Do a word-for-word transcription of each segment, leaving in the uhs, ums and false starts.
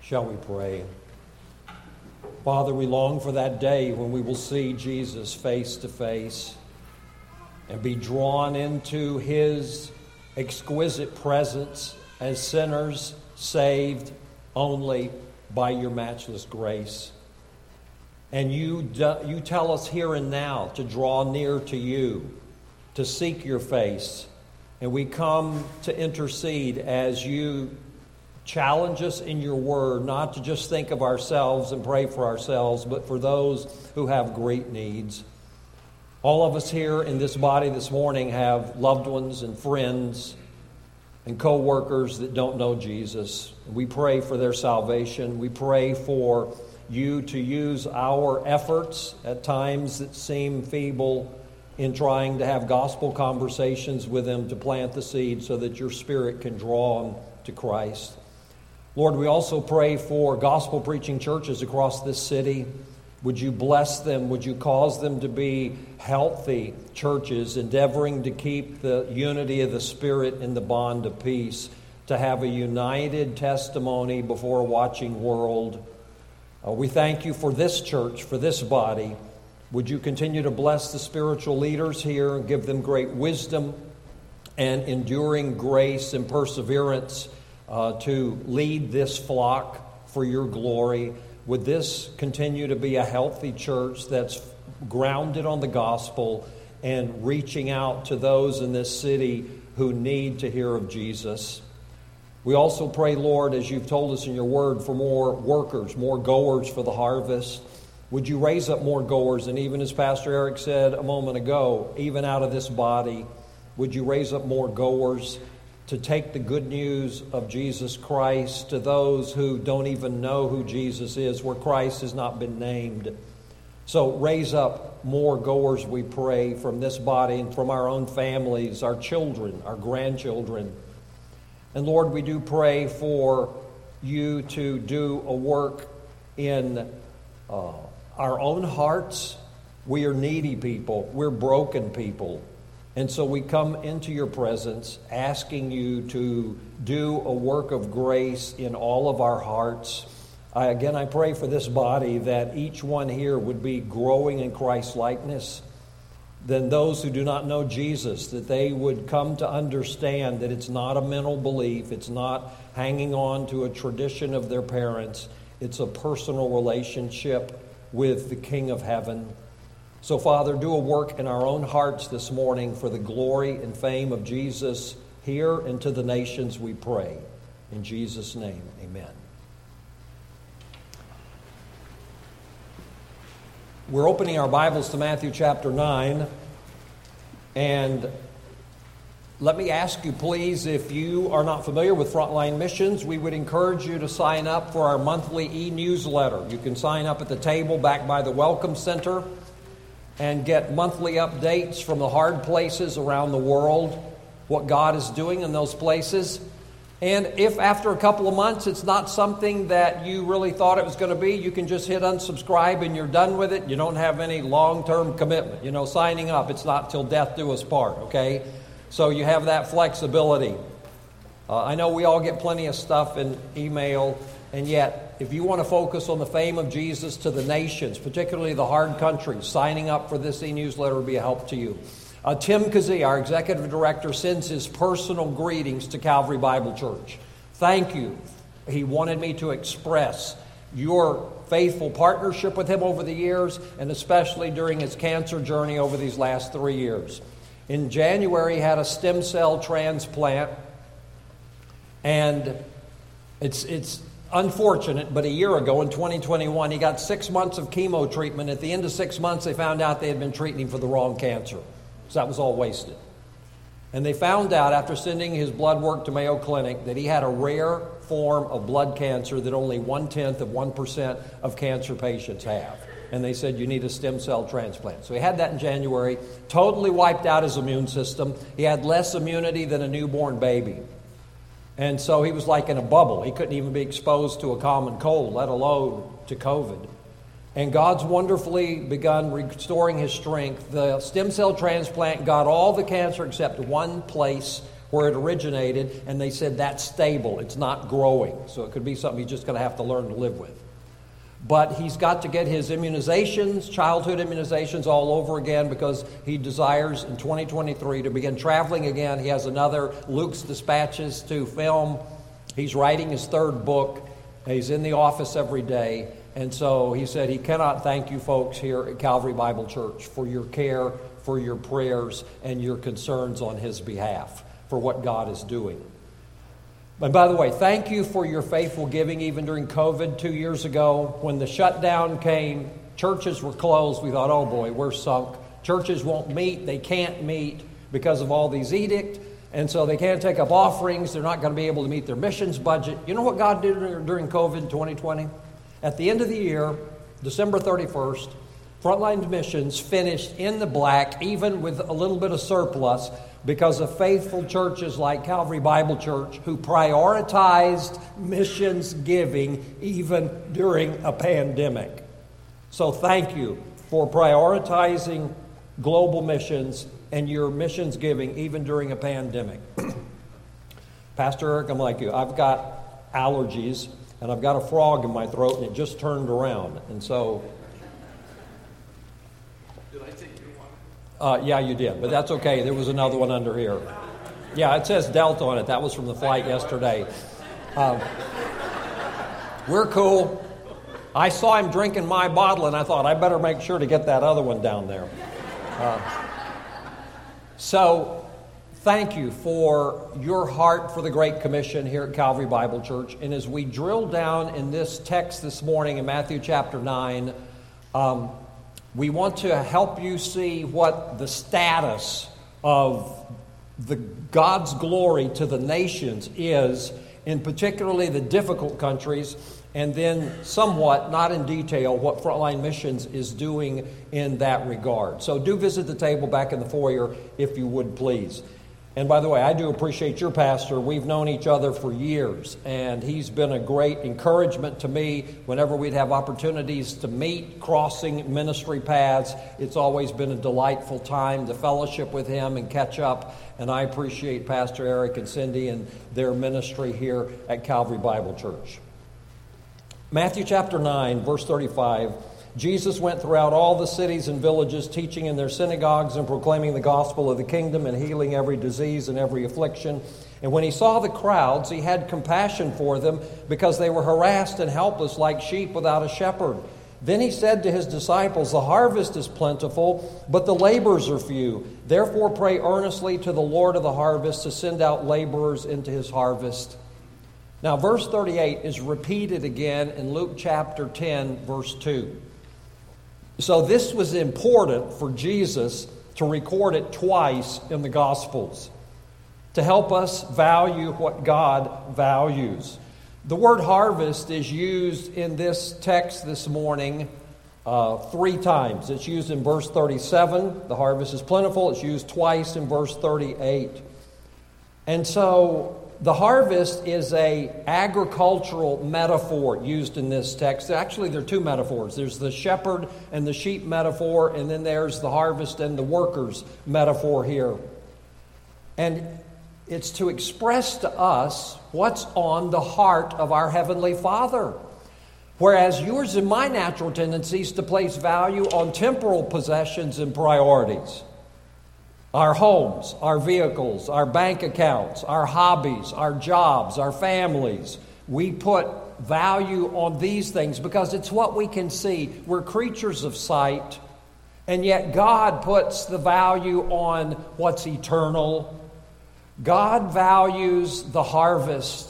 Shall we pray? Father, we long for that day when we will see Jesus face to face and be drawn into his exquisite presence as sinners saved only by your matchless grace. And you, do, you tell us here and now to draw near to you, to seek your face. And we come to intercede as you challenge us in your word, not to just think of ourselves and pray for ourselves, but for those who have great needs. All of us here in this body this morning have loved ones and friends and co-workers that don't know Jesus. We pray for their salvation. We pray for you to use our efforts at times that seem feeble in trying to have gospel conversations with them to plant the seed so that your Spirit can draw them to Christ. Lord, we also pray for gospel preaching churches across this city. Would you bless them? Would you cause them to be healthy churches, endeavoring to keep the unity of the Spirit in the bond of peace, to have a united testimony before a watching world? Uh, we thank you for this church, for this body. Would you continue to bless the spiritual leaders here and give them great wisdom and enduring grace and perseverance Uh, to lead this flock for your glory? Would this continue to be a healthy church that's grounded on the gospel and reaching out to those in this city who need to hear of Jesus? We also pray, Lord, as you've told us in your word, for more workers, more goers for the harvest. Would you raise up more goers? And even as Pastor Eric said a moment ago, even out of this body, would you raise up more goers to take the good news of Jesus Christ to those who don't even know who Jesus is, where Christ has not been named. So raise up more goers, we pray, from this body and from our own families, our children, our grandchildren. And Lord, we do pray for you to do a work in uh, our own hearts. We are needy people. We're broken people. And so we come into your presence asking you to do a work of grace in all of our hearts. I, again, I pray for this body that each one here would be growing in Christ's likeness. Then those who do not know Jesus, that they would come to understand that it's not a mental belief. It's not hanging on to a tradition of their parents. It's a personal relationship with the King of Heaven. So, Father, do a work in our own hearts this morning for the glory and fame of Jesus here and to the nations, we pray. In Jesus' name, amen. We're opening our Bibles to Matthew chapter nine. And let me ask you, please, if you are not familiar with Frontline Missions, we would encourage you to sign up for our monthly e-newsletter. You can sign up at the table back by the Welcome Center and get monthly updates from the hard places around the world, what God is doing in those places. And if after a couple of months it's not something that you really thought it was going to be, you can just hit unsubscribe and you're done with it. You don't have any long-term commitment. You know, signing up, it's not till death do us part, okay? So you have that flexibility. Uh, I know we all get plenty of stuff in email, and yet if you want to focus on the fame of Jesus to the nations, particularly the hard countries, signing up for this e-newsletter would be a help to you. Uh, Tim Kazee, our executive director, sends his personal greetings to Calvary Bible Church. Thank you. He wanted me to express your faithful partnership with him over the years, and especially during his cancer journey over these last three years. In January, he had a stem cell transplant, and it's it's unfortunate, but a year ago in twenty twenty-one, he got six months of chemo treatment. At the end of six months, they found out they had been treating him for the wrong cancer. So that was all wasted. And they found out after sending his blood work to Mayo Clinic that he had a rare form of blood cancer that only one-tenth of one percent of cancer patients have. And they said, you need a stem cell transplant. So he had that in January, totally wiped out his immune system. He had less immunity than a newborn baby. And so he was like in a bubble. He couldn't even be exposed to a common cold, let alone to COVID. And God's wonderfully begun restoring his strength. The stem cell transplant got all the cancer except one place where it originated, and they said that's stable. It's not growing. So it could be something he's just going to have to learn to live with. But he's got to get his immunizations, childhood immunizations all over again, because he desires in twenty twenty-three to begin traveling again. He has another Luke's Dispatches to film. He's writing his third book. He's in the office every day. And so he said he cannot thank you folks here at Calvary Bible Church for your care, for your prayers, and your concerns on his behalf for what God is doing. And by the way, thank you for your faithful giving even during COVID two years ago. When the shutdown came, churches were closed. We thought, oh boy, we're sunk. Churches won't meet. They can't meet because of all these edicts. And so they can't take up offerings. They're not going to be able to meet their missions budget. You know what God did during COVID twenty twenty? At the end of the year, December thirty-first, Frontline Missions finished in the black, even with a little bit of surplus, because of faithful churches like Calvary Bible Church who prioritized missions giving even during a pandemic. So thank you for prioritizing global missions and your missions giving even during a pandemic. Pastor Eric, I'm like you. I've got allergies, and I've got a frog in my throat, and it just turned around. And so... Did I take your one? Uh, yeah, you did, but that's okay. There was another one under here. Yeah, it says Delta on it. That was from the flight yesterday. Um, we're cool. I saw him drinking my bottle, and I thought, I better make sure to get that other one down there. Uh, so... Thank you for your heart for the Great Commission here at Calvary Bible Church. And as we drill down in this text this morning in Matthew chapter nine, um, we want to help you see what the status of the God's glory to the nations is, in particularly the difficult countries, and then somewhat, not in detail, what Frontline Missions is doing in that regard. So do visit the table back in the foyer if you would, please. And by the way, I do appreciate your pastor. We've known each other for years, and he's been a great encouragement to me whenever we'd have opportunities to meet, crossing ministry paths. It's always been a delightful time to fellowship with him and catch up, and I appreciate Pastor Eric and Cindy and their ministry here at Calvary Bible Church. Matthew chapter nine, verse thirty-five. Jesus went throughout all the cities and villages, teaching in their synagogues and proclaiming the gospel of the kingdom and healing every disease and every affliction. And when he saw the crowds, he had compassion for them because they were harassed and helpless like sheep without a shepherd. Then he said to his disciples, the harvest is plentiful, but the laborers are few. Therefore pray earnestly to the Lord of the harvest to send out laborers into his harvest. Now verse thirty-eight is repeated again in Luke chapter ten, verse two. So this was important for Jesus to record it twice in the Gospels to help us value what God values. The word harvest is used in this text this morning uh, three times. It's used in verse thirty-seven. The harvest is plentiful. It's used twice in verse thirty-eight. And so the harvest is a agricultural metaphor used in this text. Actually, there are two metaphors. There's the shepherd and the sheep metaphor, and then there's the harvest and the workers metaphor here. And it's to express to us what's on the heart of our Heavenly Father. Whereas yours and my natural tendency is to place value on temporal possessions and priorities. Our homes, our vehicles, our bank accounts, our hobbies, our jobs, our families. We put value on these things because it's what we can see. We're creatures of sight, and yet God puts the value on what's eternal. God values the harvest.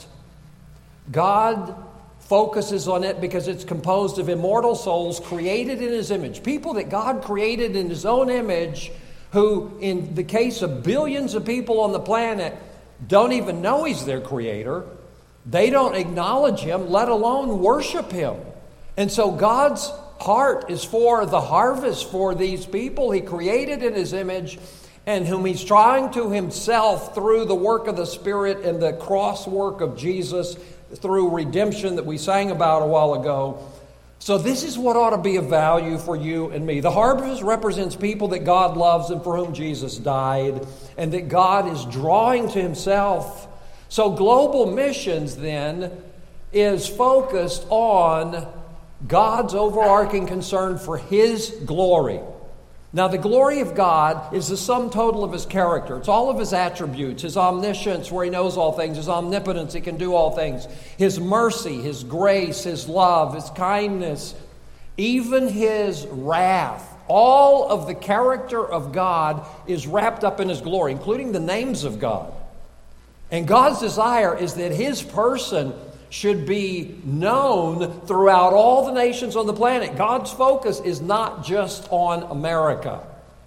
God focuses on it because it's composed of immortal souls created in His image. People that God created in His own image, who, in the case of billions of people on the planet, don't even know He's their creator. They don't acknowledge Him, let alone worship Him. And so God's heart is for the harvest for these people He created in His image, and whom He's trying to Himself through the work of the Spirit and the cross work of Jesus, through redemption that we sang about a while ago, So this is what ought to be of value for you and me. The harvest represents people that God loves and for whom Jesus died, and that God is drawing to himself. So global missions then is focused on God's overarching concern for his glory. Now, the glory of God is the sum total of his character. It's all of his attributes, his omniscience, where he knows all things, his omnipotence, he can do all things, his mercy, his grace, his love, his kindness, even his wrath. All of the character of God is wrapped up in his glory, including the names of God. And God's desire is that his person should be known throughout all the nations on the planet. God's focus is not just on America.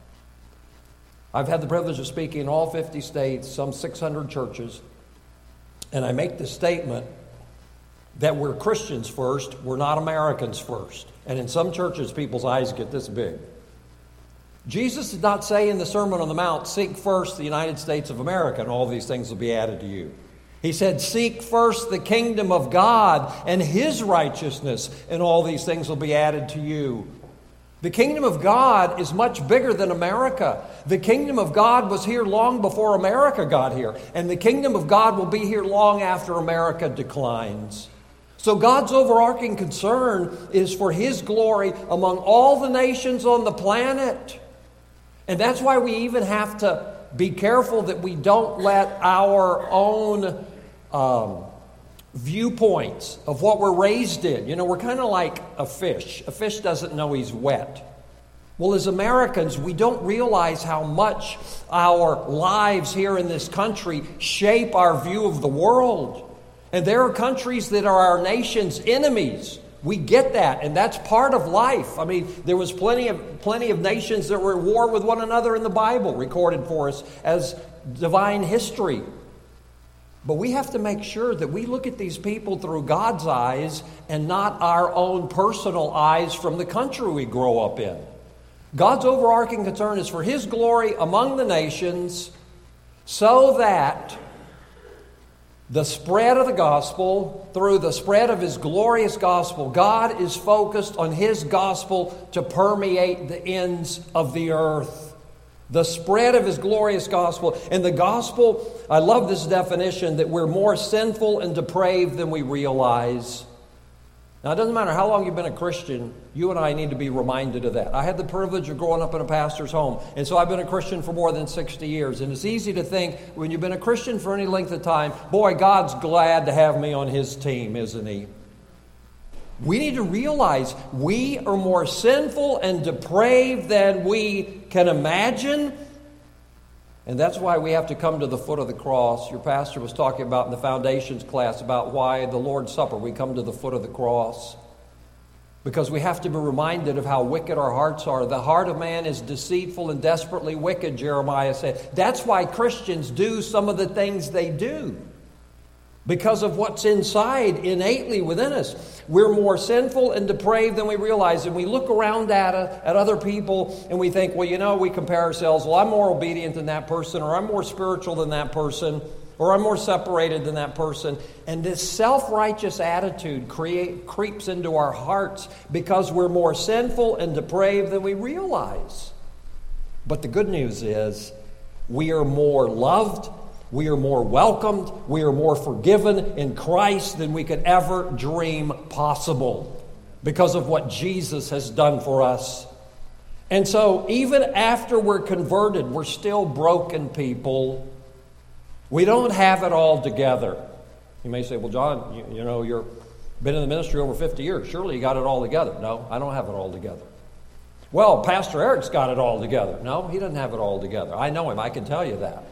I've had the privilege of speaking in all fifty states, some six hundred churches, and I make the statement that we're Christians first, we're not Americans first. And in some churches, people's eyes get this big. Jesus did not say in the Sermon on the Mount, seek first the United States of America, and all these things will be added to you. He said, seek first the kingdom of God and his righteousness, and all these things will be added to you. The kingdom of God is much bigger than America. The kingdom of God was here long before America got here, and the kingdom of God will be here long after America declines. So God's overarching concern is for his glory among all the nations on the planet. And that's why we even have to be careful that we don't let our own um, viewpoints of what we're raised in. You know, we're kind of like a fish. A fish doesn't know he's wet. Well, as Americans, we don't realize how much our lives here in this country shape our view of the world. And there are countries that are our nation's enemies. We get that, and that's part of life. I mean, there was plenty of plenty of nations that were at war with one another in the Bible, recorded for us as divine history. But we have to make sure that we look at these people through God's eyes and not our own personal eyes from the country we grow up in. God's overarching concern is for his glory among the nations, so that the spread of the gospel, through the spread of his glorious gospel, God is focused on his gospel to permeate the ends of the earth. The spread of his glorious gospel. And the gospel, I love this definition, that we're more sinful and depraved than we realize. Now, it doesn't matter how long you've been a Christian, you and I need to be reminded of that. I had the privilege of growing up in a pastor's home, and so I've been a Christian for more than sixty years. And it's easy to think, when you've been a Christian for any length of time, boy, God's glad to have me on his team, isn't he? We need to realize we are more sinful and depraved than we can imagine. And that's why we have to come to the foot of the cross. Your pastor was talking about in the foundations class about why the Lord's Supper, we come to the foot of the cross. Because we have to be reminded of how wicked our hearts are. The heart of man is deceitful and desperately wicked, Jeremiah said. That's why Christians do some of the things they do. Because of what's inside innately within us. We're more sinful and depraved than we realize. And we look around at, uh, at other people and we think, well, you know, we compare ourselves. Well, I'm more obedient than that person, or I'm more spiritual than that person, or I'm more separated than that person. And this self-righteous attitude create, creeps into our hearts because we're more sinful and depraved than we realize. But the good news is we are more loved. We are more welcomed, we are more forgiven in Christ than we could ever dream possible because of what Jesus has done for us. And so even after we're converted, we're still broken people. We don't have it all together. You may say, well, John, you, you know, you've been in the ministry over fifty years. Surely you got it all together. No, I don't have it all together. Well, Pastor Eric's got it all together. No, he doesn't have it all together. I know him. I can tell you that.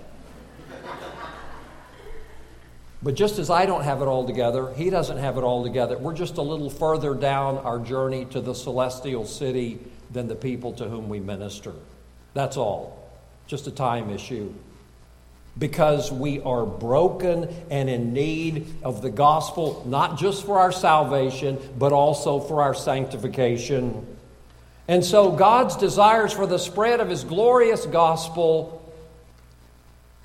But just as I don't have it all together, he doesn't have it all together. We're just a little further down our journey to the celestial city than the people to whom we minister. That's all. Just a time issue. Because we are broken and in need of the gospel, not just for our salvation, but also for our sanctification. And so God's desires for the spread of his glorious gospel,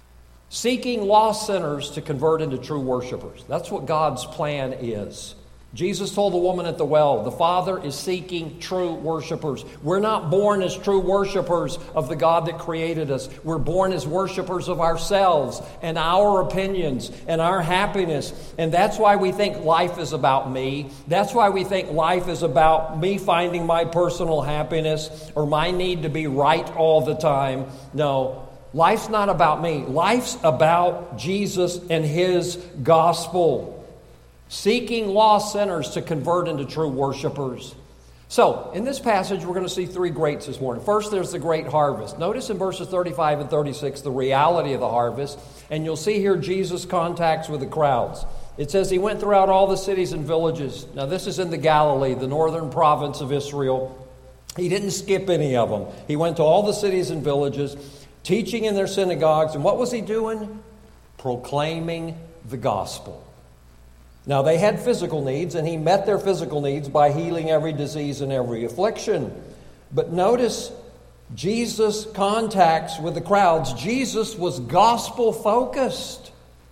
seeking lost sinners to convert into true worshipers. That's what God's plan is. Jesus told the woman at the well, the Father is seeking true worshipers. We're not born as true worshipers of the God that created us. We're born as worshipers of ourselves and our opinions and our happiness. And that's why we think life is about me. That's why we think life is about me finding my personal happiness or my need to be right all the time. No, life's not about me. Life's about Jesus and His gospel. Seeking lost sinners to convert into true worshipers. So, in this passage, we're going to see three greats this morning. First, there's the great harvest. Notice in verses thirty-five and thirty-six the reality of the harvest. And you'll see here Jesus contacts with the crowds. It says he went throughout all the cities and villages. Now, this is in the Galilee, the northern province of Israel. He didn't skip any of them. He went to all the cities and villages, teaching in their synagogues. And what was he doing? Proclaiming the gospel. Now, they had physical needs, and he met their physical needs by healing every disease and every affliction. But notice, Jesus contacts with the crowds. Jesus was gospel-focused.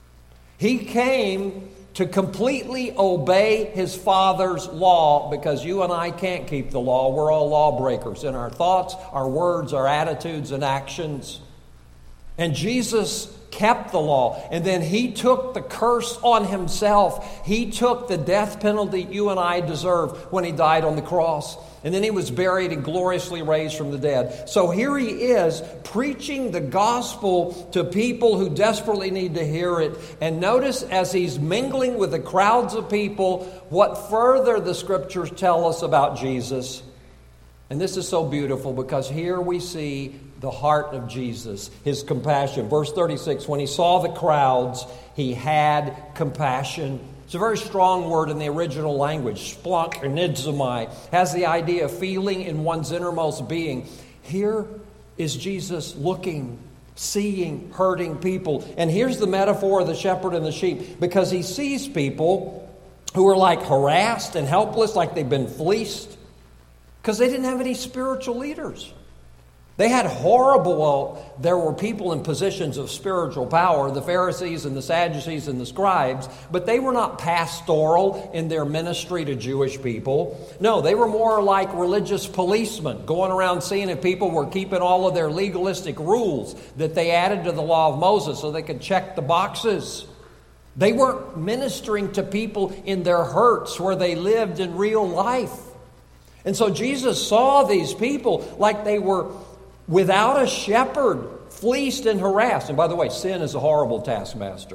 He came to completely obey his Father's law, because you and I can't keep the law. We're all lawbreakers in our thoughts, our words, our attitudes, and actions. And Jesus kept the law, and then he took the curse on himself. He took the death penalty you and I deserve when he died on the cross. And then he was buried and gloriously raised from the dead. So here he is preaching the gospel to people who desperately need to hear it. And notice as he's mingling with the crowds of people, what further the scriptures tell us about Jesus. And this is so beautiful, because here we see the heart of Jesus, his compassion. Verse thirty-six, when he saw the crowds, he had compassion. It's a very strong word in the original language. Splunk or nidzomai has the idea of feeling in one's innermost being. Here is Jesus looking, seeing, hurting people. And here's the metaphor of the shepherd and the sheep, because he sees people who are like harassed and helpless, like they've been fleeced, because they didn't have any spiritual leaders. They had horrible, well, there were people in positions of spiritual power, the Pharisees and the Sadducees and the scribes, but they were not pastoral in their ministry to Jewish people. No, they were more like religious policemen, going around seeing if people were keeping all of their legalistic rules that they added to the law of Moses so they could check the boxes. They weren't ministering to people in their hurts where they lived in real life. And so Jesus saw these people like they were without a shepherd, fleeced and harassed. And by the way, sin is a horrible taskmaster.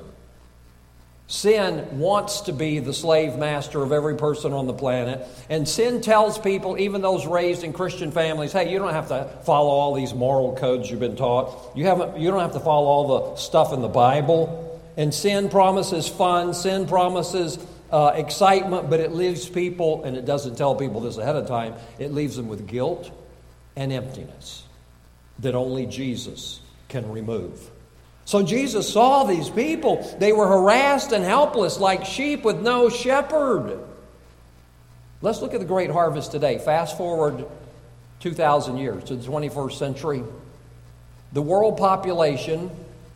Sin wants to be the slave master of every person on the planet. And sin tells people, even those raised in Christian families, hey, you don't have to follow all these moral codes you've been taught. You haven't. You don't have to follow all the stuff in the Bible. And sin promises fun. Sin promises uh, excitement, but it leaves people, and it doesn't tell people this ahead of time, it leaves them with guilt and emptiness that only Jesus can remove. So Jesus saw these people. They were harassed and helpless like sheep with no shepherd. Let's look at the great harvest today. Fast forward two thousand years to the twenty-first century. The world population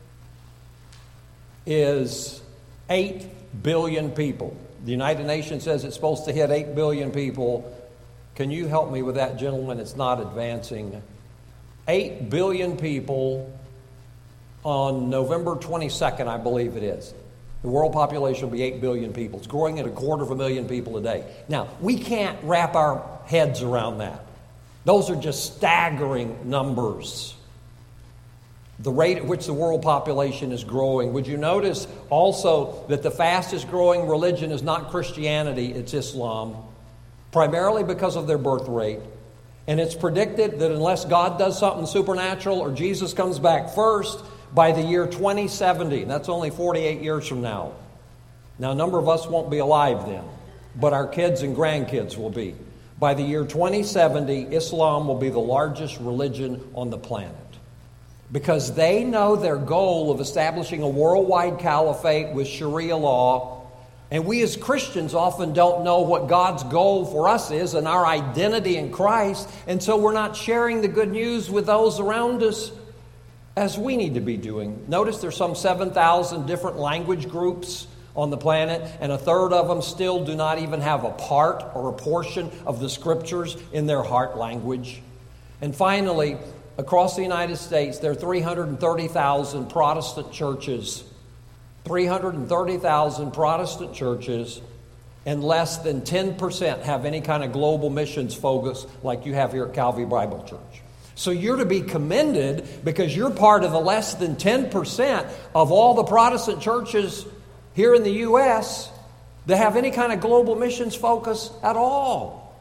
is eight billion people. The United Nations says it's supposed to hit eight billion people. Can you help me with that, gentlemen? It's not advancing. eight billion people on November twenty-second, I believe it is. The world population will be eight billion people. It's growing at a quarter of a million people a day. Now, we can't wrap our heads around that. Those are just staggering numbers. The rate at which the world population is growing. Would you notice also that the fastest growing religion is not Christianity, it's Islam, primarily because of their birth rate. And it's predicted that unless God does something supernatural or Jesus comes back first, by the year twenty seventy, that's only forty-eight years from now. Now, a number of us won't be alive then, but our kids and grandkids will be. By the year twenty seventy, Islam will be the largest religion on the planet. Because they know their goal of establishing a worldwide caliphate with Sharia law. And we as Christians often don't know what God's goal for us is and our identity in Christ. And so we're not sharing the good news with those around us as we need to be doing. Notice there's some seven thousand different language groups on the planet, and a third of them still do not even have a part or a portion of the Scriptures in their heart language. And finally, across the United States, there are three hundred thirty thousand Protestant churches. three hundred thirty thousand Protestant churches, and less than ten percent have any kind of global missions focus like you have here at Calvary Bible Church. So you're to be commended because you're part of the less than ten percent of all the Protestant churches here in the U S that have any kind of global missions focus at all.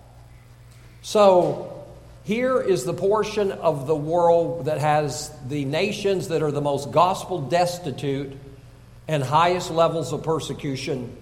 So here is the portion of the world that has the nations that are the most gospel destitute and highest levels of persecution.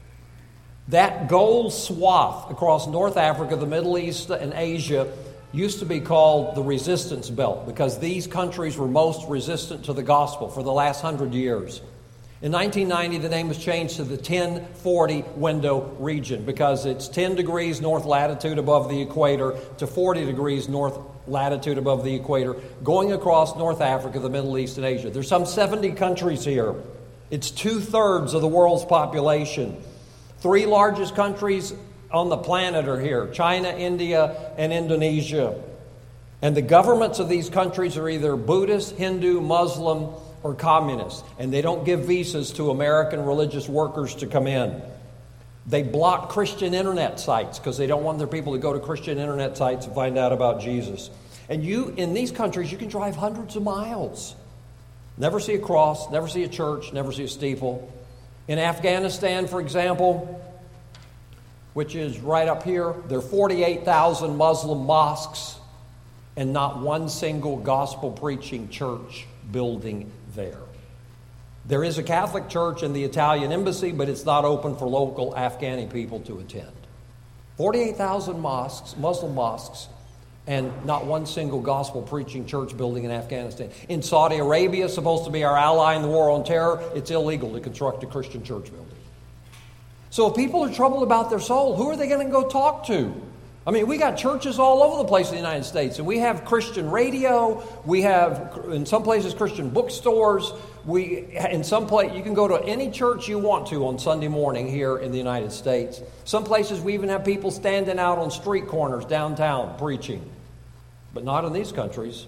That gold swath across North Africa, the Middle East, and Asia used to be called the resistance belt because these countries were most resistant to the gospel for the last hundred years. In nineteen ninety, the name was changed to the ten forty window region because it's ten degrees north latitude above the equator to forty degrees north latitude above the equator, going across North Africa, the Middle East, and Asia. There's some seventy countries here. It's two-thirds of the world's population. Three largest countries on the planet are here: China, India, and Indonesia. And the governments of these countries are either Buddhist, Hindu, Muslim, or communist. And they don't give visas to American religious workers to come in. They block Christian internet sites because they don't want their people to go to Christian internet sites and find out about Jesus. And you, in these countries, you can drive hundreds of miles. Never see a cross, never see a church, never see a steeple. In Afghanistan, for example, which is right up here, there are forty-eight thousand Muslim mosques and not one single gospel-preaching church building there. There is a Catholic church in the Italian embassy, but it's not open for local Afghani people to attend. forty-eight thousand mosques, Muslim mosques, and not one single gospel-preaching church building in Afghanistan. In Saudi Arabia, supposed to be our ally in the war on terror, it's illegal to construct a Christian church building. So if people are troubled about their soul, who are they going to go talk to? I mean, we got churches all over the place in the United States, and we have Christian radio, we have, in some places, Christian bookstores. We, in some place, you can go to any church you want to on Sunday morning here in the United States. Some places we even have people standing out on street corners downtown preaching, but not in these countries.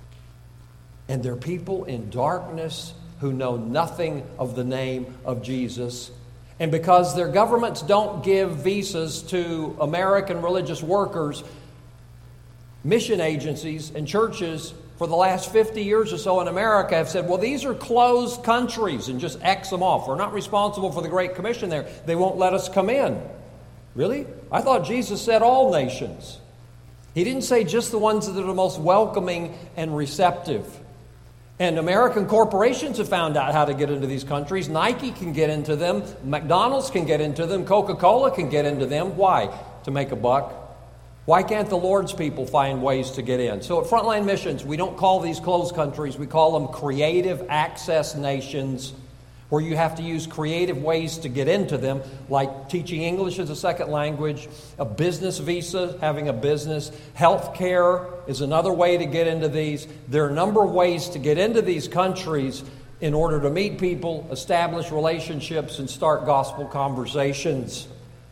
And they're people in darkness who know nothing of the name of Jesus. And because their governments don't give visas to American religious workers, mission agencies and churches for the last fifty years or so in America have said, well, these are closed countries, and just X them off. We're not responsible for the Great Commission there. They won't let us come in. Really? I thought Jesus said all nations. He didn't say just the ones that are the most welcoming and receptive. And American corporations have found out how to get into these countries. Nike can get into them. McDonald's can get into them. Coca-Cola can get into them. Why? To make a buck. Why can't the Lord's people find ways to get in? So at Frontline Missions, we don't call these closed countries. We call them creative access nations, where you have to use creative ways to get into them, like teaching English as a second language, a business visa, having a business. Health care is another way to get into these. There are a number of ways to get into these countries in order to meet people, establish relationships, and start gospel conversations.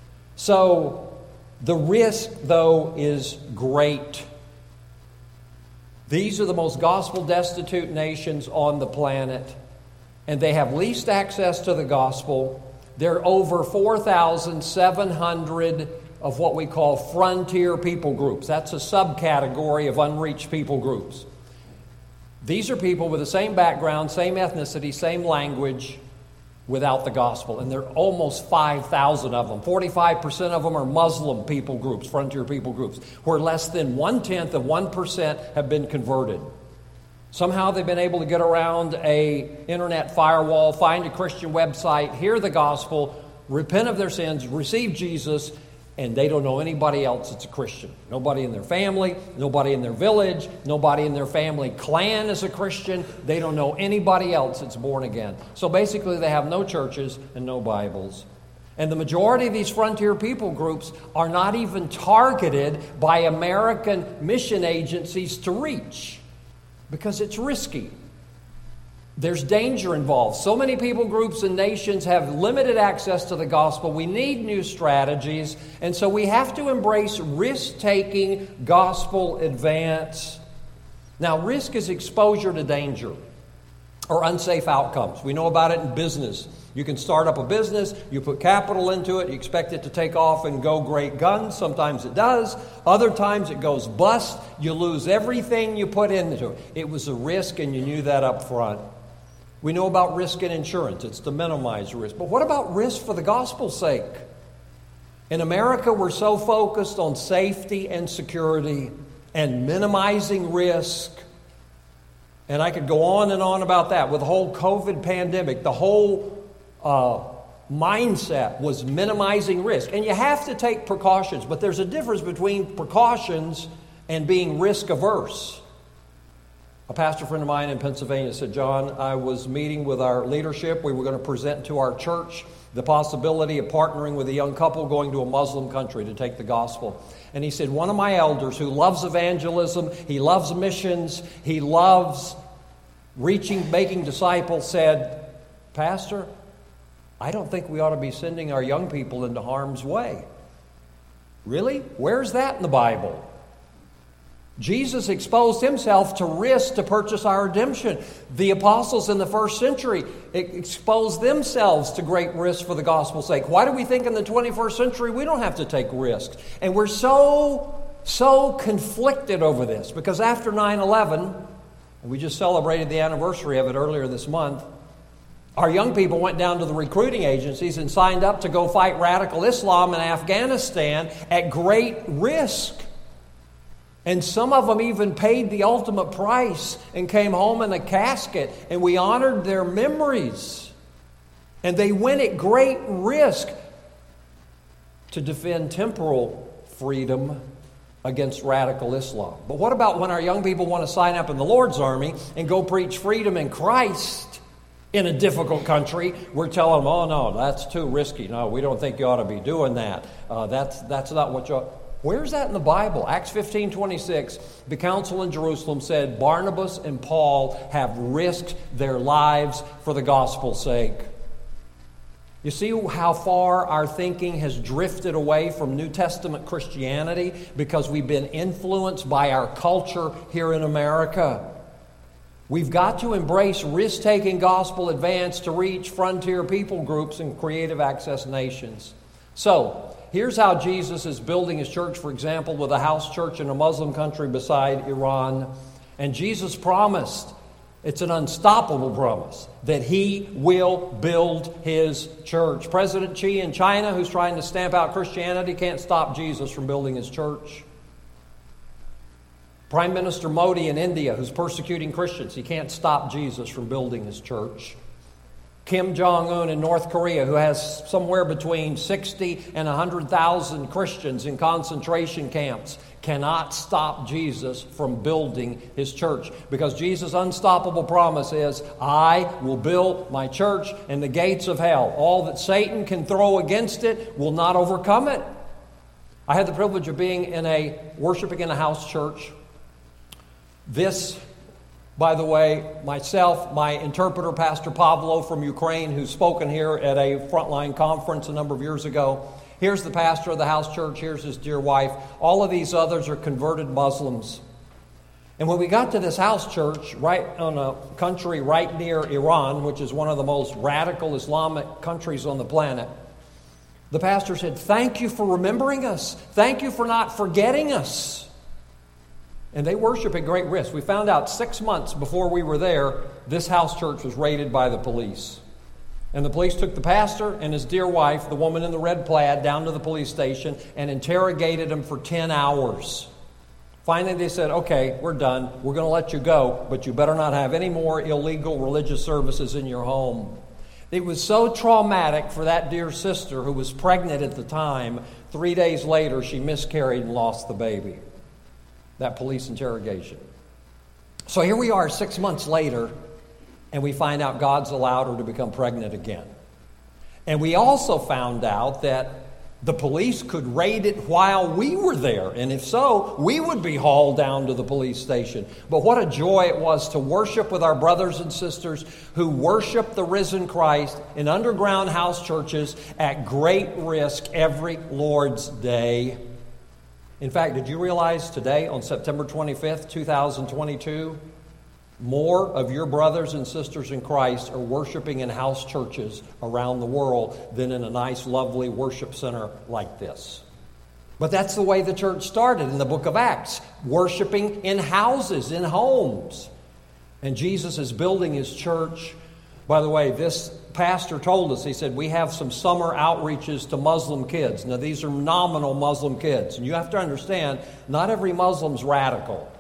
So the risk, though, is great. These are the most gospel-destitute nations on the planet, and they have least access to the gospel. There are over four thousand seven hundred of what we call frontier people groups. That's a subcategory of unreached people groups. These are people with the same background, same ethnicity, same language, without the gospel. And there are almost five thousand of them. forty-five percent of them are Muslim people groups, frontier people groups, where less than one-tenth of one percent have been converted. Somehow they've been able to get around a internet firewall, find a Christian website, hear the gospel, repent of their sins, receive Jesus, and they don't know anybody else that's a Christian. Nobody in their family, nobody in their village, nobody in their family clan is a Christian. They don't know anybody else that's born again. So basically they have no churches and no Bibles. And the majority of these frontier people groups are not even targeted by American mission agencies to reach, because it's risky. There's danger involved. So many people groups and nations have limited access to the gospel. We need new strategies, and so we have to embrace risk-taking gospel advance. Now, risk is exposure to danger or unsafe outcomes. We know about it in business. You can start up a business, you put capital into it, you expect it to take off and go great guns. Sometimes it does. Other times it goes bust. You lose everything you put into it. It was a risk, and you knew that up front. We know about risk in insurance. It's to minimize risk. But what about risk for the gospel's sake? In America, we're so focused on safety and security and minimizing risk. And I could go on and on about that. With the whole COVID pandemic, the whole uh, mindset was minimizing risk. And you have to take precautions, but there's a difference between precautions and being risk averse. A pastor friend of mine in Pennsylvania said, John, I was meeting with our leadership. We were going to present to our church the possibility of partnering with a young couple going to a Muslim country to take the gospel. And he said, one of my elders who loves evangelism, he loves missions, he loves reaching, making disciples, said, Pastor, I don't think we ought to be sending our young people into harm's way. Really? Where's that in the Bible? Jesus exposed himself to risk to purchase our redemption. The apostles in the first century exposed themselves to great risk for the gospel's sake. Why do we think in the twenty-first century we don't have to take risks? And we're so, so conflicted over this because after nine eleven, and we just celebrated the anniversary of it earlier this month, our young people went down to the recruiting agencies and signed up to go fight radical Islam in Afghanistan at great risk. And some of them even paid the ultimate price and came home in a casket, and we honored their memories. And they went at great risk to defend temporal freedom against radical Islam. But what about when our young people want to sign up in the Lord's army and go preach freedom in Christ in a difficult country? We're telling them, oh no, that's too risky. No, we don't think you ought to be doing that. Uh, that's, that's not what you ought. Where's that in the Bible? Acts fifteen twenty-six, the council in Jerusalem said Barnabas and Paul have risked their lives for the gospel's sake. You see how far our thinking has drifted away from New Testament Christianity because we've been influenced by our culture here in America. We've got to embrace risk-taking gospel advance to reach frontier people groups and creative access nations. So, here's how Jesus is building his church, for example, with a house church in a Muslim country beside Iran. And Jesus promised, it's an unstoppable promise, that he will build his church. President Xi in China, who's trying to stamp out Christianity, can't stop Jesus from building his church. Prime Minister Modi in India, who's persecuting Christians, he can't stop Jesus from building his church. Kim Jong-un in North Korea, who has somewhere between sixty and one hundred thousand Christians in concentration camps, cannot stop Jesus from building his church. Because Jesus' unstoppable promise is, I will build my church, and the gates of hell, all that Satan can throw against it, will not overcome it. I had the privilege of being in a, worshiping in a house church. This, by the way, myself, my interpreter, Pastor Pavlo from Ukraine, who's spoken here at a frontline conference a number of years ago. Here's the pastor of the house church. Here's his dear wife. All of these others are converted Muslims. And when we got to this house church, right on a country right near Iran, which is one of the most radical Islamic countries on the planet, the pastor said, thank you for remembering us. Thank you for not forgetting us. And they worship at great risk. We found out six months before we were there, this house church was raided by the police. And the police took the pastor and his dear wife, the woman in the red plaid, down to the police station and interrogated him for ten hours. Finally, they said, okay, we're done. We're going to let you go, but you better not have any more illegal religious services in your home. It was so traumatic for that dear sister who was pregnant at the time. Three days later, she miscarried and lost the baby. That police interrogation. So here we are six months later, and we find out God's allowed her to become pregnant again. And we also found out that The police could raid it while we were there, and if so, we would be hauled down to the police station. But what a joy it was to worship with our brothers and sisters who worship the risen Christ in underground house churches at great risk every Lord's Day. In fact, did you realize today, on September twenty-fifth, two thousand twenty-two, more of your brothers and sisters in Christ are worshiping in house churches around the world than in a nice, lovely worship center like this. But that's the way the church started in the book of Acts, worshiping in houses, in homes. And Jesus is building his church. By the way, this pastor told us, he said, we have some summer outreaches to Muslim kids. Now, these are nominal Muslim kids. And you have to understand, not every Muslim's radical.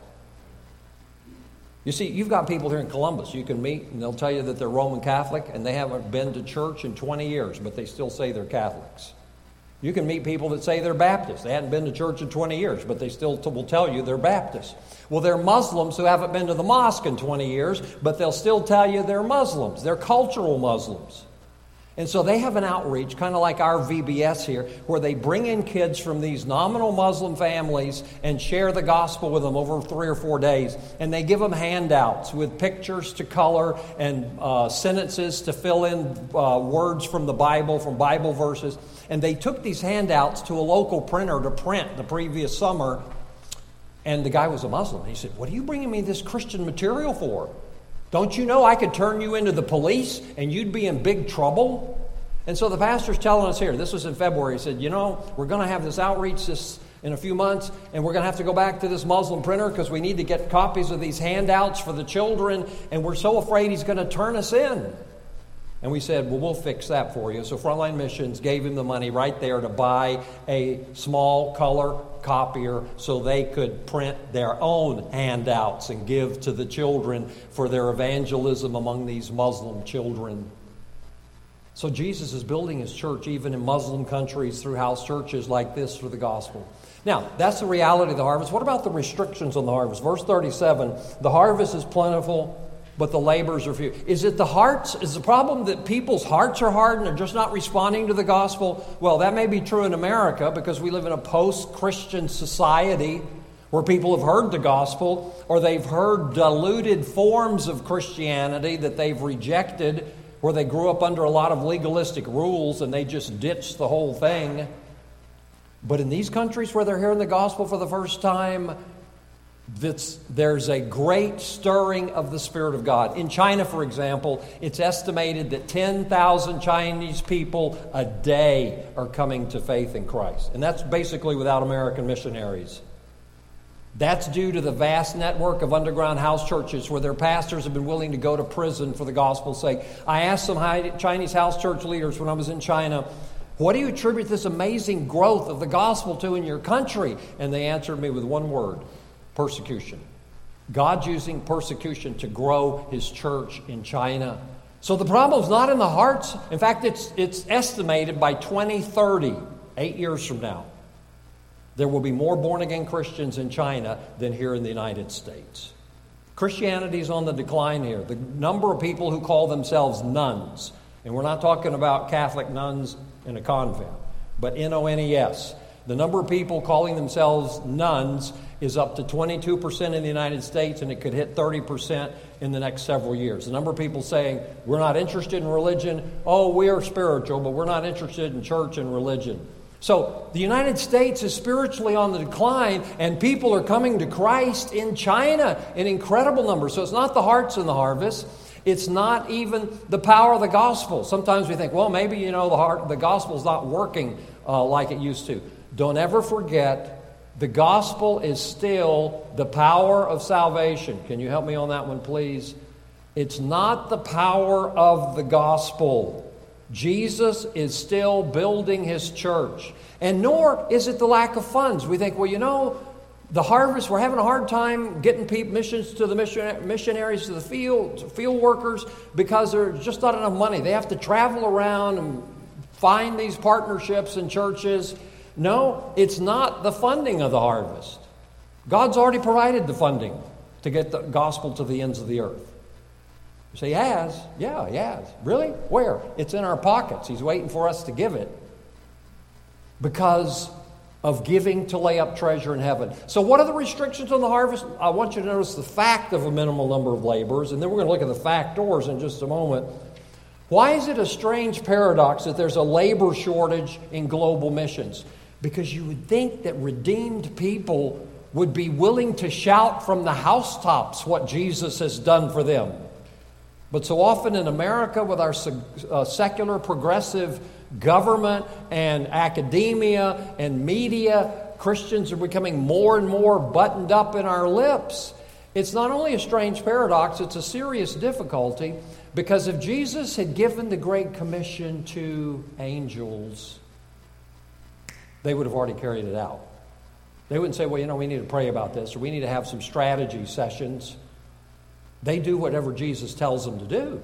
You see, you've got people here in Columbus you can meet, and they'll tell you that they're Roman Catholic, and they haven't been to church in twenty years, but they still say they're Catholics. You can meet people that say they're Baptists. They hadn't been to church in twenty years, but they still t- will tell you they're Baptists. Well, they're Muslims who haven't been to the mosque in twenty years, but they'll still tell you they're Muslims. They're cultural Muslims. And so they have an outreach, kind of like our V B S here, where they bring in kids from these nominal Muslim families and share the gospel with them over three or four days. And they give them handouts with pictures to color and uh, sentences to fill in uh, words from the Bible, from Bible verses. And they took these handouts to a local printer to print the previous summer. And the guy was a Muslim. He said, "What are you bringing me this Christian material for? Don't you know I could turn you into the police and you'd be in big trouble?" And so the pastor's telling us here, this was in February, he said, you know, we're going to have this outreach this in a few months, and we're going to have to go back to this Muslim printer because we need to get copies of these handouts for the children, and we're so afraid he's going to turn us in. And we said, well, we'll fix that for you. So Frontline Missions gave him the money right there to buy a small color copier so they could print their own handouts and give to the children for their evangelism among these Muslim children. So Jesus is building his church even in Muslim countries through house churches like this for the gospel. Now, that's the reality of the harvest. What about the restrictions on the harvest? Verse thirty-seven, the harvest is plentiful, but the laborers are few. Is it the hearts? Is the problem that people's hearts are hard and they're just not responding to the gospel? Well, that may be true in America because we live in a post-Christian society where people have heard the gospel or they've heard diluted forms of Christianity that they've rejected, where they grew up under a lot of legalistic rules and they just ditched the whole thing. But in these countries where they're hearing the gospel for the first time, That's, there's a great stirring of the Spirit of God. In China, for example, it's estimated that ten thousand Chinese people a day are coming to faith in Christ. And that's basically without American missionaries. That's due to the vast network of underground house churches where their pastors have been willing to go to prison for the gospel's sake. I asked some Chinese house church leaders when I was in China, what do you attribute this amazing growth of the gospel to in your country? And they answered me with one word: persecution. God's using persecution to grow his church in China. So the problem's not in the hearts. In fact, it's it's estimated by twenty thirty, eight years from now, there will be more born-again Christians in China than here in the United States. Christianity is on the decline here. The number of people who call themselves nuns, and we're not talking about Catholic nuns in a convent, but N O N E S. The number of people calling themselves nuns is up to twenty-two percent in the United States, and it could hit thirty percent in the next several years. The number of people saying, we're not interested in religion. Oh, we are spiritual, but we're not interested in church and religion. So the United States is spiritually on the decline, and people are coming to Christ in China in incredible numbers. So it's not the hearts in the harvest. It's not even the power of the gospel. Sometimes we think, well, maybe, you know, the heart, the gospel's not working uh, like it used to. Don't ever forget, the gospel is still the power of salvation. Can you help me on that one, please? It's not the power of the gospel. Jesus is still building his church. And nor is it the lack of funds. We think, well, you know, the harvest, we're having a hard time getting people, missions to the mission, missionaries to the field, field workers, because there's just not enough money. They have to travel around and find these partnerships in churches. No, it's not the funding of the harvest. God's already provided the funding to get the gospel to the ends of the earth. You say, he has? Yeah, he has. Really? Where? It's in our pockets. He's waiting for us to give it. because of giving to lay up treasure in heaven. So what are the restrictions on the harvest? I want you to notice the fact of a minimal number of laborers, and then we're going to look at the factors in just a moment. Why is it a strange paradox that there's a labor shortage in global missions? Because you would think that redeemed people would be willing to shout from the housetops what Jesus has done for them. But so often in America, with our uh, secular progressive government and academia and media, Christians are becoming more and more buttoned up in our lips. It's not only a strange paradox, it's a serious difficulty, because if Jesus had given the Great Commission to angels, they would have already carried it out. They wouldn't say, well, you know, we need to pray about this, or we need to have some strategy sessions. They do whatever Jesus tells them to do.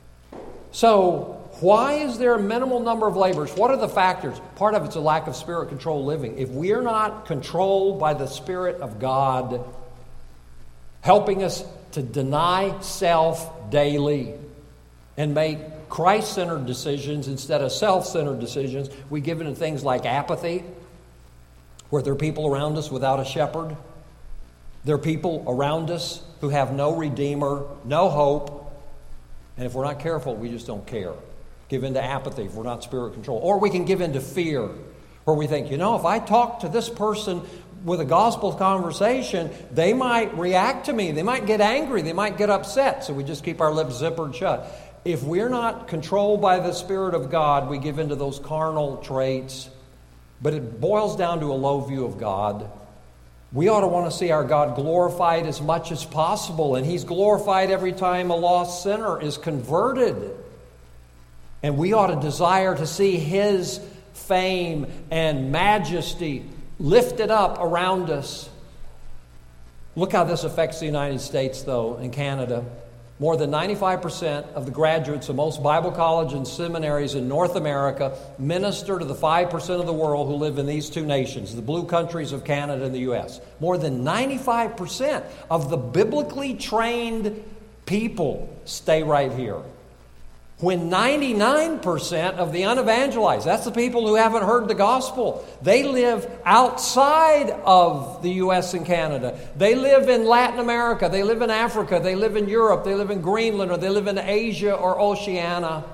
So, why is there a minimal number of laborers? What are the factors? Part of it's a lack of Spirit-controlled living. If we're not controlled by the Spirit of God, helping us to deny self daily and make Christ-centered decisions instead of self-centered decisions, we give into things like apathy, where there are people around us without a shepherd. There are people around us who have no redeemer, no hope. And if we're not careful, we just don't care. Give into apathy if we're not Spirit-controlled. Or we can give into fear, where we think, you know, if I talk to this person with a gospel conversation, they might react to me. They might get angry. They might get upset. So we just keep our lips zippered shut. If we're not controlled by the Spirit of God, we give into those carnal traits. But it boils down to a low view of God. We ought to want to see our God glorified as much as possible. And He's glorified every time a lost sinner is converted. And we ought to desire to see His fame and majesty lifted up around us. Look how this affects the United States, though, and Canada. More than ninety-five percent of the graduates of most Bible colleges and seminaries in North America minister to the five percent of the world who live in these two nations, the blue countries of Canada and the U S. More than ninety-five percent of the biblically trained people stay right here. When ninety-nine percent of the unevangelized, that's the people who haven't heard the gospel, they live outside of the U S and Canada. They live in Latin America, they live in Africa, they live in Europe, they live in Greenland, or they live in Asia or Oceania.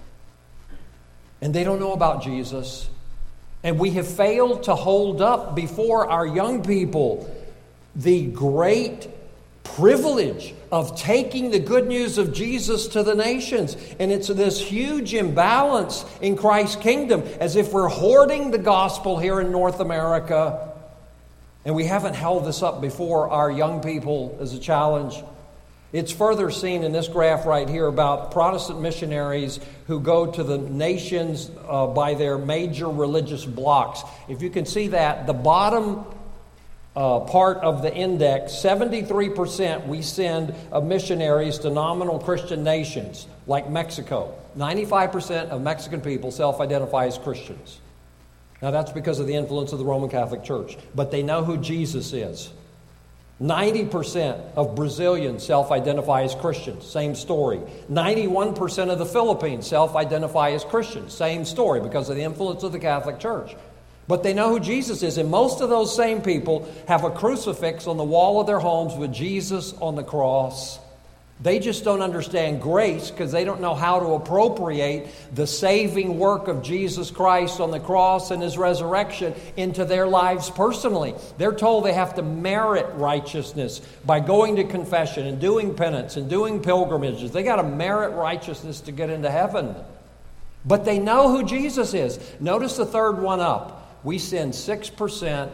And they don't know about Jesus. And we have failed to hold up before our young people the great privilege of taking the good news of Jesus to the nations. And it's this huge imbalance in Christ's kingdom, as if we're hoarding the gospel here in North America, and we haven't held this up before our young people as a challenge. It's further seen in this graph right here about Protestant missionaries who go to the nations uh, by their major religious blocks. If you can see that, the bottom Uh, part of the index, seventy-three percent we send of missionaries to nominal Christian nations like Mexico. ninety-five percent of Mexican people self-identify as Christians. Now that's because of the influence of the Roman Catholic Church. But they know who Jesus is. ninety percent of Brazilians self-identify as Christians. Same story. ninety-one percent of the Philippines self-identify as Christians. Same story because of the influence of the Catholic Church. But they know who Jesus is, and most of those same people have a crucifix on the wall of their homes with Jesus on the cross. They just don't understand grace because they don't know how to appropriate the saving work of Jesus Christ on the cross and His resurrection into their lives personally. They're told they have to merit righteousness by going to confession and doing penance and doing pilgrimages. They got to merit righteousness to get into heaven. But they know who Jesus is. Notice the third one up. We send six percent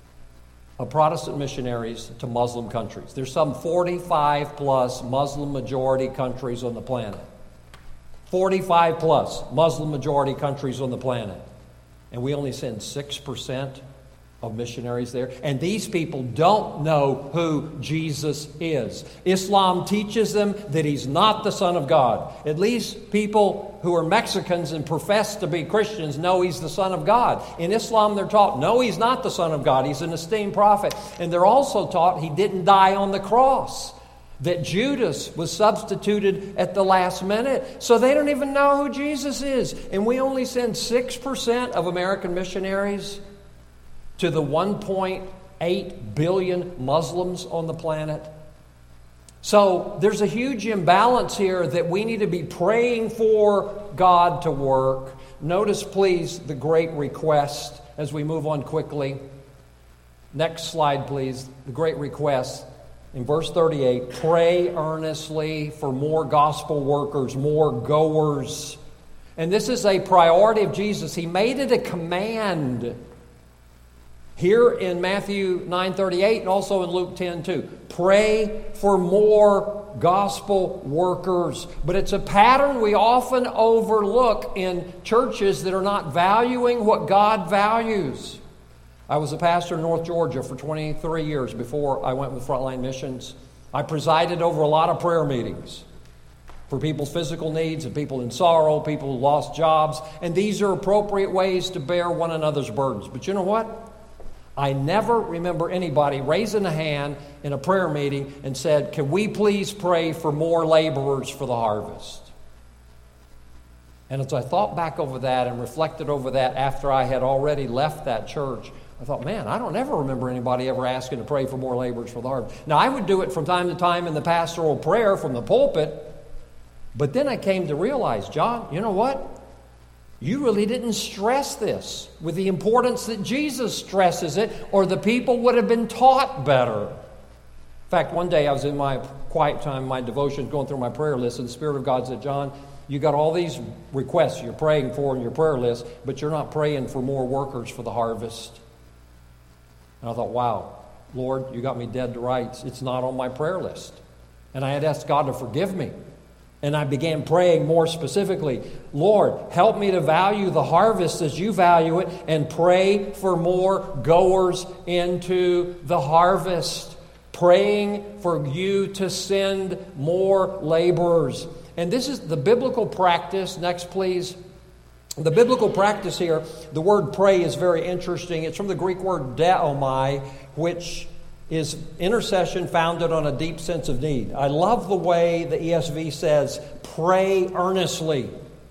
of Protestant missionaries to Muslim countries. There's some forty-five plus Muslim majority countries on the planet. forty-five plus Muslim majority countries on the planet. And we only send six percent of missionaries there. And these people don't know who Jesus is. Islam teaches them that He's not the Son of God. At least people who are Mexicans and profess to be Christians know He's the Son of God. In Islam, they're taught, no, He's not the Son of God. He's an esteemed prophet. And they're also taught He didn't die on the cross. that Judas was substituted at the last minute. So they don't even know who Jesus is. And we only send six percent of American missionaries to the one point eight billion Muslims on the planet. So there's a huge imbalance here that we need to be praying for God to work. Notice, please, the great request as we move on quickly. Next slide, please. The great request. In verse thirty-eight, pray earnestly for more gospel workers, more goers. And this is a priority of Jesus. He made it a command here in Matthew nine thirty-eight and also in Luke ten two. Pray for more gospel workers. But it's a pattern we often overlook in churches that are not valuing what God values. I was a pastor in North Georgia for twenty-three years before I went with Frontline Missions. I presided over a lot of prayer meetings for people's physical needs and people in sorrow, people who lost jobs. And these are appropriate ways to bear one another's burdens. But you know what? I never remember anybody raising a hand in a prayer meeting and said, can we please pray for more laborers for the harvest? And as I thought back over that and reflected over that after I had already left that church, I thought, man, I don't ever remember anybody ever asking to pray for more laborers for the harvest. Now, I would do it from time to time in the pastoral prayer from the pulpit, but then I came to realize, John, you know what? You really didn't stress this with the importance that Jesus stresses it, or the people would have been taught better. In fact, one day I was in my quiet time, my devotion, going through my prayer list, and the Spirit of God said, John, you got all these requests you're praying for in your prayer list, but you're not praying for more workers for the harvest. And I thought, wow, Lord, you got me dead to rights. It's not on my prayer list. And I had asked God to forgive me. And I began praying more specifically, Lord, help me to value the harvest as you value it, and pray for more goers into the harvest. Praying for you to send more laborers. And this is the biblical practice. Next, please. The biblical practice here, the word pray is very interesting. It's from the Greek word deomai, which is intercession founded on a deep sense of need. I love the way the E S V says, pray earnestly.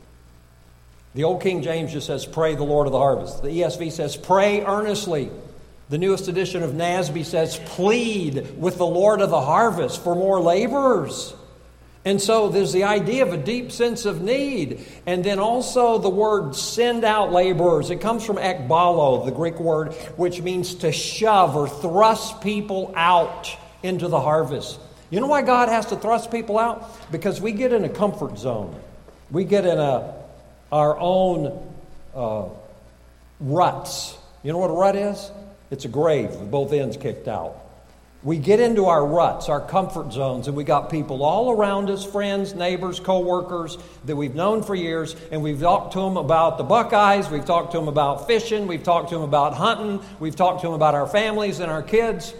The old King James just says, pray the Lord of the harvest. The E S V says, pray earnestly. The newest edition of N A S B says, plead with the Lord of the harvest for more laborers. And so there's the idea of a deep sense of need. And then also the word send out laborers. It comes from ekbalo, the Greek word, which means to shove or thrust people out into the harvest. You know why God has to thrust people out? Because we get in a comfort zone. We get in a our own uh, ruts. You know what a rut is? It's a grave with both ends kicked out. We get into our ruts, our comfort zones, and we got people all around us, friends, neighbors, co-workers that we've known for years, and we've talked to them about the Buckeyes, we've talked to them about fishing, we've talked to them about hunting, we've talked to them about our families and our kids,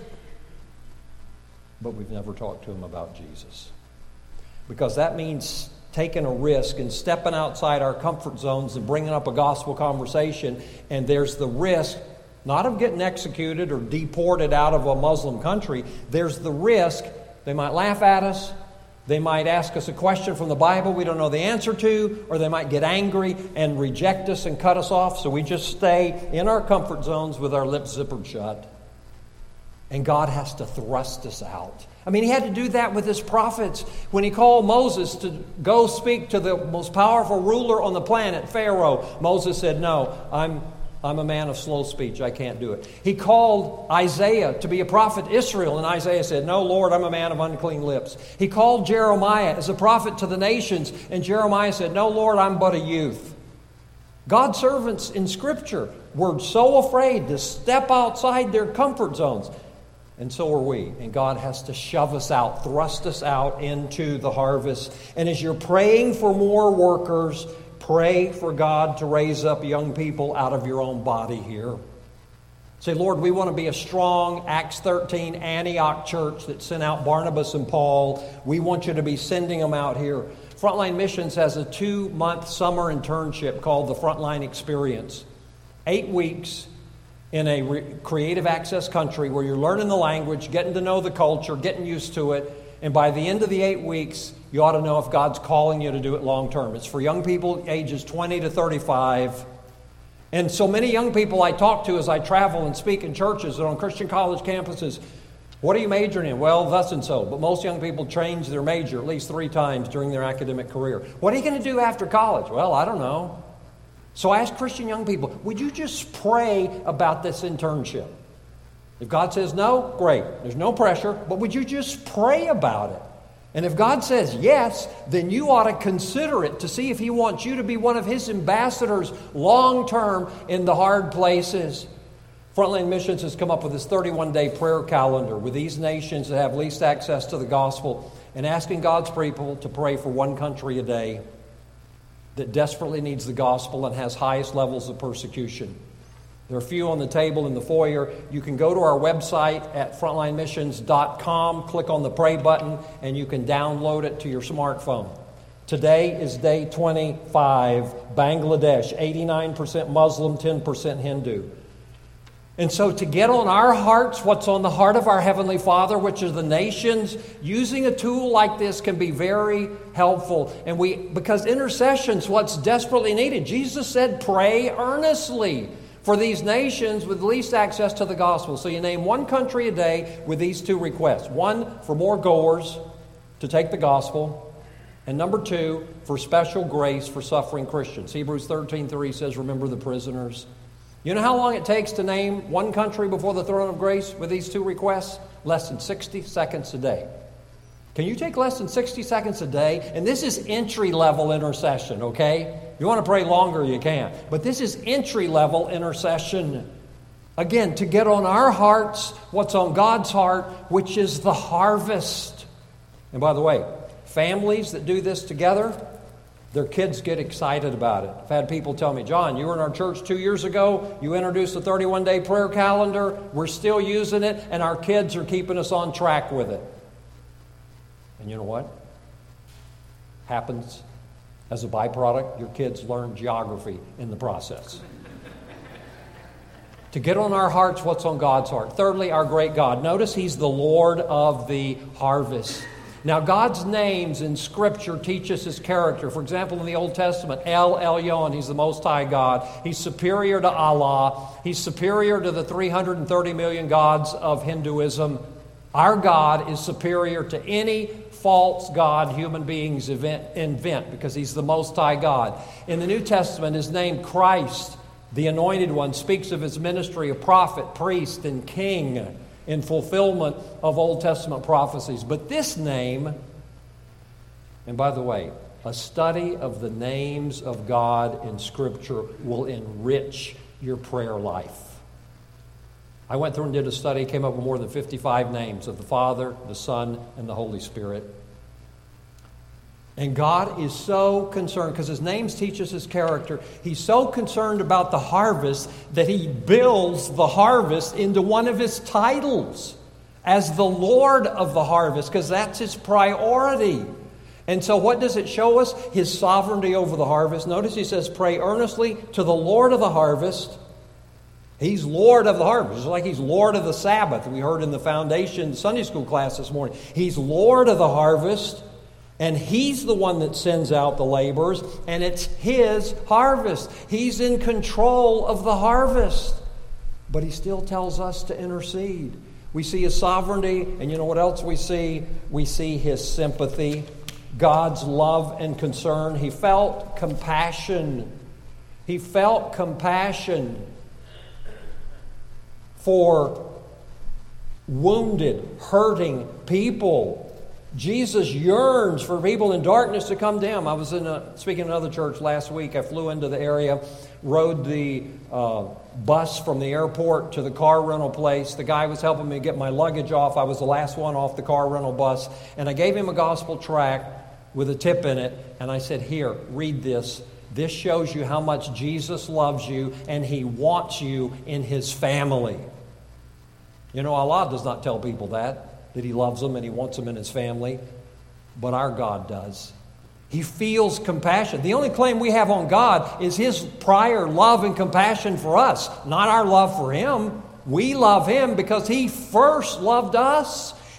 but we've never talked to them about Jesus. Because that means taking a risk and stepping outside our comfort zones and bringing up a gospel conversation, and there's the risk not of getting executed or deported out of a Muslim country. There's the risk they might laugh at us, they might ask us a question from the Bible we don't know the answer to, or they might get angry and reject us and cut us off. So we just stay in our comfort zones with our lips zippered shut. And God has to thrust us out. I mean, he had to do that with his prophets. When he called Moses to go speak to the most powerful ruler on the planet, Pharaoh, Moses said, no, I'm I'm a man of slow speech. I can't do it. He called Isaiah to be a prophet to Israel, and Isaiah said, no, Lord, I'm a man of unclean lips. He called Jeremiah as a prophet to the nations, and Jeremiah said, no, Lord, I'm but a youth. God's servants in Scripture were so afraid to step outside their comfort zones. And so are we. And God has to shove us out, thrust us out into the harvest. And as you're praying for more workers, pray for God to raise up young people out of your own body here. Say, Lord, we want to be a strong Acts thirteen Antioch church that sent out Barnabas and Paul. We want you to be sending them out here. Frontline Missions has a two-month summer internship called the Frontline Experience. Eight weeks in a re- creative access country where you're learning the language, getting to know the culture, getting used to it. And by the end of the eight weeks, you ought to know if God's calling you to do it long term. It's for young people ages twenty to thirty-five. And so many young people I talk to as I travel and speak in churches and on Christian college campuses, what are you majoring in? Well, thus and so. But most young people change their major at least three times during their academic career. What are you going to do after college? Well, I don't know. So I ask Christian young people, would you just pray about this internship? If God says no, great. There's no pressure. But would you just pray about it? And if God says yes, then you ought to consider it to see if He wants you to be one of His ambassadors long term in the hard places. Frontline Missions has come up with this thirty-one day prayer calendar with these nations that have least access to the gospel, and asking God's people to pray for one country a day that desperately needs the gospel and has highest levels of persecution. There are a few on the table in the foyer. You can go to our website at frontline missions dot com, click on the pray button, and you can download it to your smartphone. Today is day twenty-five, Bangladesh, eighty-nine percent Muslim, ten percent Hindu. And so to get on our hearts what's on the heart of our Heavenly Father, which are the nations, using a tool like this can be very helpful. And we, because intercession's what's desperately needed. Jesus said, pray earnestly for these nations with least access to the gospel. So you name one country a day with these two requests. One, for more goers to take the gospel. And number two, for special grace for suffering Christians. Hebrews thirteen three says, remember the prisoners. You know how long it takes to name one country before the throne of grace with these two requests? Less than sixty seconds a day. Can you take less than sixty seconds a day? And this is entry-level intercession, okay? If you want to pray longer, you can. But this is entry-level intercession. Again, to get on our hearts what's on God's heart, which is the harvest. And by the way, families that do this together, their kids get excited about it. I've had people tell me, John, you were in our church two years ago. You introduced the thirty-one day prayer calendar. We're still using it, and our kids are keeping us on track with it. And you know what? Happens as a byproduct. Your kids learn geography in the process. To get on our hearts what's on God's heart. Thirdly, our great God. Notice He's the Lord of the harvest. Now, God's names in Scripture teach us His character. For example, in the Old Testament, El Elyon, He's the Most High God. He's superior to Allah. He's superior to the three hundred thirty million gods of Hinduism. Our God is superior to any false god human beings invent because He's the Most High God. In the New Testament, His name Christ, the Anointed One, speaks of His ministry of prophet, priest, and king, in fulfillment of Old Testament prophecies. But this name, and by the way, a study of the names of God in Scripture will enrich your prayer life. I went through and did a study, came up with more than fifty-five names of the Father, the Son, and the Holy Spirit. And God is so concerned, because His names teach us His character, He's so concerned about the harvest that He builds the harvest into one of His titles as the Lord of the harvest, because that's His priority. And so what does it show us? His sovereignty over the harvest. Notice He says, pray earnestly to the Lord of the harvest. He's Lord of the harvest. It's like He's Lord of the Sabbath. We heard in the foundation Sunday school class this morning. He's Lord of the harvest. And He's the one that sends out the laborers, and it's His harvest. He's in control of the harvest. But He still tells us to intercede. We see His sovereignty, and you know what else we see? We see His sympathy, God's love and concern. He felt compassion. He felt compassion for wounded, hurting people. Jesus yearns for people in darkness to come to Him. I was in a, speaking in another church last week. I flew into the area, rode the uh, bus from the airport to the car rental place. The guy was helping me get my luggage off. I was the last one off the car rental bus. And I gave him a gospel tract with a tip in it. And I said, here, read this. This shows you how much Jesus loves you and He wants you in His family. You know, Allah does not tell people that. That He loves them and He wants them in His family. But our God does. He feels compassion. The only claim we have on God is His prior love and compassion for us, not our love for Him. We love Him because He first loved us.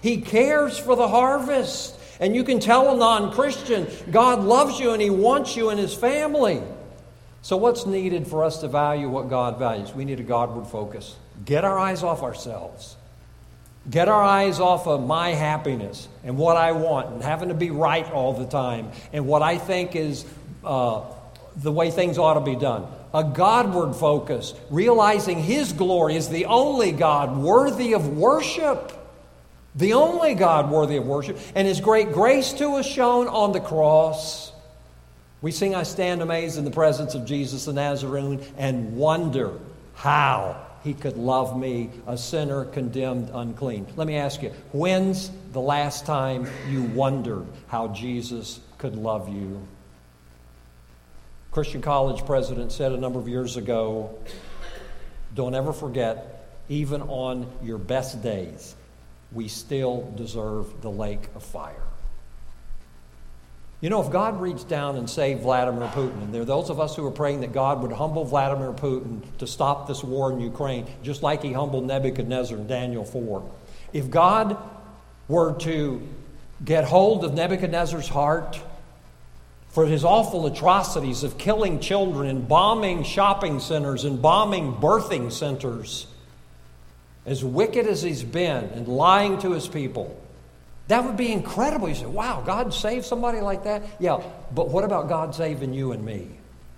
He cares for the harvest. And you can tell a non-Christian, God loves you and He wants you in His family. So what's needed for us to value what God values? We need a Godward focus. Get our eyes off ourselves. Get our eyes off of my happiness and what I want and having to be right all the time and what I think is uh, the way things ought to be done. A Godward focus, realizing His glory is the only God worthy of worship. The only God worthy of worship. And His great grace to us shown on the cross. We sing, I stand amazed in the presence of Jesus the Nazarene and wonder how He could love me, a sinner condemned unclean. Let me ask you, when's the last time you wondered how Jesus could love you? Christian College president said a number of years ago, don't ever forget, even on your best days, we still deserve the lake of fire. You know, if God reached down and saved Vladimir Putin, and there are those of us who are praying that God would humble Vladimir Putin to stop this war in Ukraine, just like He humbled Nebuchadnezzar in Daniel four. If God were to get hold of Nebuchadnezzar's heart for his awful atrocities of killing children and bombing shopping centers and bombing birthing centers, as wicked as he's been and lying to his people, that would be incredible. You say, wow, God saved somebody like that? Yeah, but what about God saving you and me?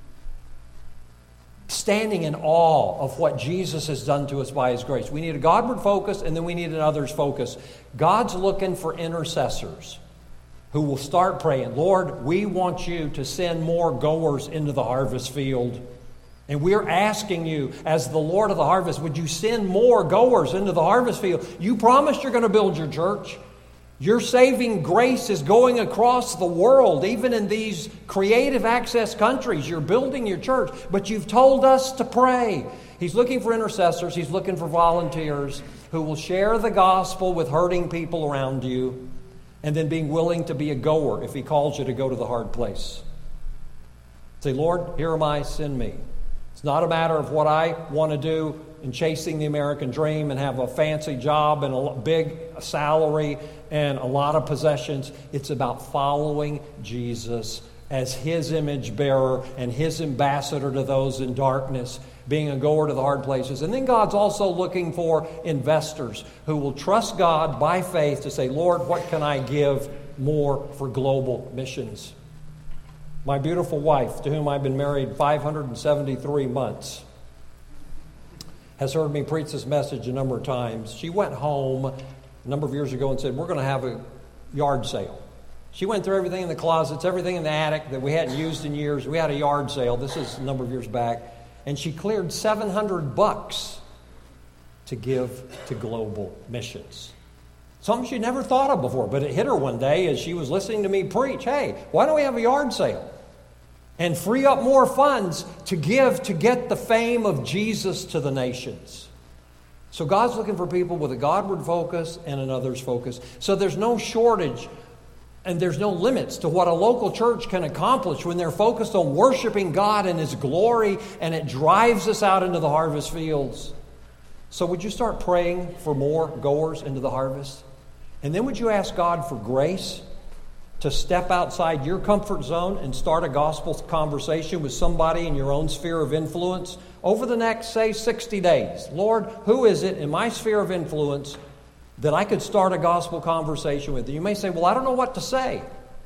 Standing in awe of what Jesus has done to us by His grace. We need a Godward focus, and then we need an others focus. God's looking for intercessors who will start praying, Lord, we want you to send more goers into the harvest field. And we're asking you, as the Lord of the harvest, would you send more goers into the harvest field? You promised you're going to build your church. Your saving grace is going across the world, even in these creative access countries. You're building your church, but you've told us to pray. He's looking for intercessors. He's looking for volunteers who will share the gospel with hurting people around you, and then being willing to be a goer if He calls you to go to the hard place. Say, Lord, here am I, send me. It's not a matter of what I want to do in chasing the American dream and have a fancy job and a big salary and a lot of possessions. It's about following Jesus as His image bearer and His ambassador to those in darkness, being a goer to the hard places. And then God's also looking for investors who will trust God by faith to say, Lord, what can I give more for global missions? My beautiful wife, to whom I've been married five hundred seventy-three months, has heard me preach this message a number of times. She went home a number of years ago and said, we're going to have a yard sale. She went through everything in the closets, everything in the attic that we hadn't used in years. We had a yard sale. This is a number of years back. And she cleared seven hundred bucks to give to global missions. Something she never thought of before, but it hit her one day as she was listening to me preach. Hey, why don't we have a yard sale? And free up more funds to give to get the fame of Jesus to the nations. So God's looking for people with a Godward focus and an others focus. So there's no shortage and there's no limits to what a local church can accomplish when they're focused on worshiping God and His glory, and it drives us out into the harvest fields. So would you start praying for more goers into the harvest? And then would you ask God for grace to step outside your comfort zone and start a gospel conversation with somebody in your own sphere of influence over the next, say, sixty days. Lord, who is it in my sphere of influence that I could start a gospel conversation with? You may say, well, I don't know what to say.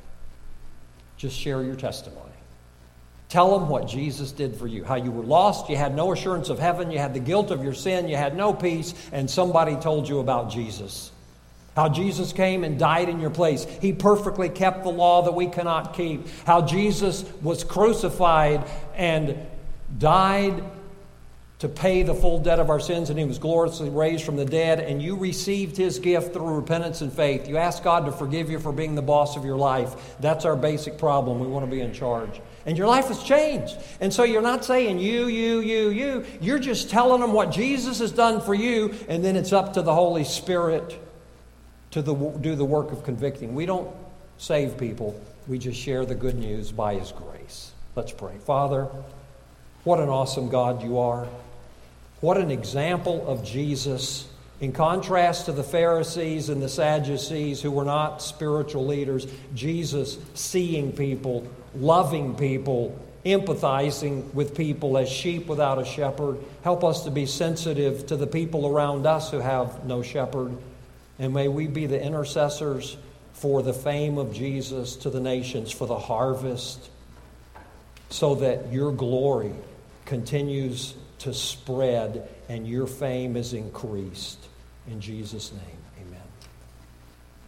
Just share your testimony. Tell them what Jesus did for you, how you were lost, you had no assurance of heaven, you had the guilt of your sin, you had no peace, and somebody told you about Jesus. How Jesus came and died in your place. He perfectly kept the law that we cannot keep. How Jesus was crucified and died to pay the full debt of our sins, and He was gloriously raised from the dead, and you received His gift through repentance and faith. You ask God to forgive you for being the boss of your life. That's our basic problem. We want to be in charge. And your life has changed. And so you're not saying you, you, you, you. You're just telling them what Jesus has done for you, and then it's up to the Holy Spirit to the, do the work of convicting. We don't save people. We just share the good news by His grace. Let's pray. Father, what an awesome God You are. What an example of Jesus In contrast to the Pharisees and the Sadducees, who were not spiritual leaders, Jesus, seeing people, loving people, empathizing with people as sheep without a shepherd. Help us to be sensitive to the people around us who have no shepherd. And may we be the intercessors for the fame of Jesus to the nations, for the harvest, so that your glory continues to spread and your fame is increased. In Jesus' name.